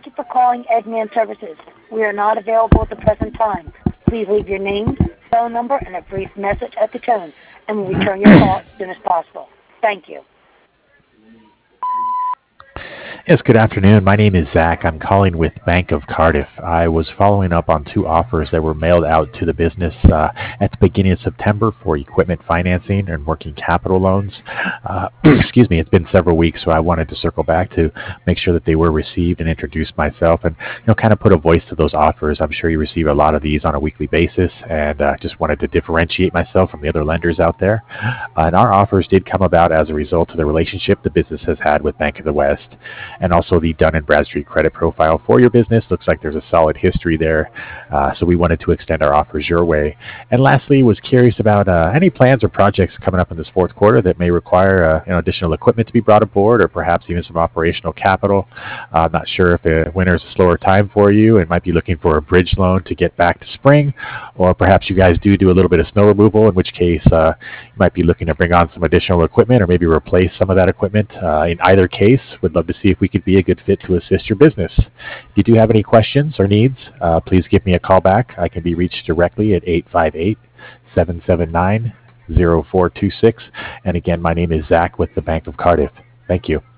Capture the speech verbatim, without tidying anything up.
you for calling Eggman Services. We are not available at the present time. Please leave your name, phone number, and a brief message at the tone, and we'll return your call as soon as possible. Thank you. Yes, good afternoon. My name is Zach. I'm calling with Bank of Cardiff. I was following up on two offers that were mailed out to the business uh, at the beginning of September for equipment financing and working capital loans. Uh, excuse me, it's been several weeks, so I wanted to circle back to make sure that they were received and introduce myself and, you know, kind of put a voice to those offers. I'm sure you receive a lot of these on a weekly basis, and uh, just wanted to differentiate myself from the other lenders out there. Uh, and our offers did come about as a result of the relationship the business has had with Bank of the West, and also the Dun and Bradstreet credit profile for your business. Looks like there's a solid history there, uh, so we wanted to extend our offers your way. And lastly, was curious about uh, any plans or projects coming up in this fourth quarter that may require uh, you know, additional equipment to be brought aboard, or perhaps even some operational capital. Uh, I'm not sure if uh, winter is a slower time for you and might be looking for a bridge loan to get back to spring, or perhaps you guys do do a little bit of snow removal, in which case uh, you might be looking to bring on some additional equipment or maybe replace some of that equipment. Uh, in either case, would love to see if we could be a good fit to assist your business. If you do have any questions or needs, uh, please give me a call back. I can be reached directly at eight five eight, seven seven nine, zero four two six. And again, my name is Zach with the Bank of Cardiff. Thank you.